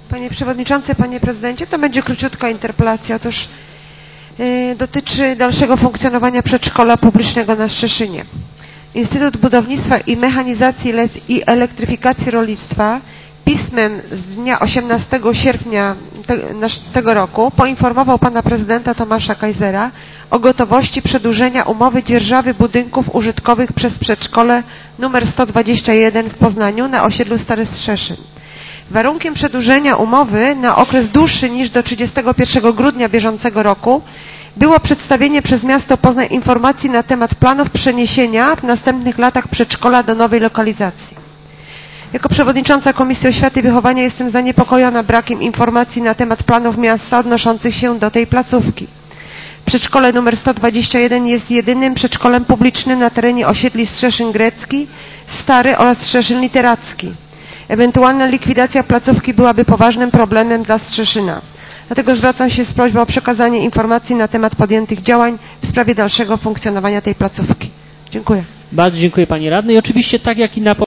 Panie Przewodniczący, Panie Prezydencie, to będzie króciutka interpelacja. Otóż dotyczy dalszego funkcjonowania przedszkola publicznego na Strzeszynie. Instytut Budownictwa i Mechanizacji i Elektryfikacji Rolnictwa pismem z dnia 18 sierpnia tego roku poinformował pana prezydenta Tomasza Kajzera o gotowości przedłużenia umowy dzierżawy budynków użytkowych przez przedszkole nr 121 w Poznaniu na osiedlu Stary Strzeszyn. Warunkiem przedłużenia umowy na okres dłuższy niż do 31 grudnia bieżącego roku było przedstawienie przez miasto Poznań informacji na temat planów przeniesienia w następnych latach przedszkola do nowej lokalizacji. Jako przewodnicząca Komisji Oświaty i Wychowania jestem zaniepokojona brakiem informacji na temat planów miasta odnoszących się do tej placówki. Przedszkole nr 121 jest jedynym przedszkolem publicznym na terenie osiedli Strzeszyn Grecki, Stary oraz Strzeszyn Literacki. Ewentualna likwidacja placówki byłaby poważnym problemem dla Strzeszyna. Dlatego zwracam się z prośbą o przekazanie informacji na temat podjętych działań w sprawie dalszego funkcjonowania tej placówki. Dziękuję. Bardzo dziękuję Pani Radnej. Oczywiście tak jak i na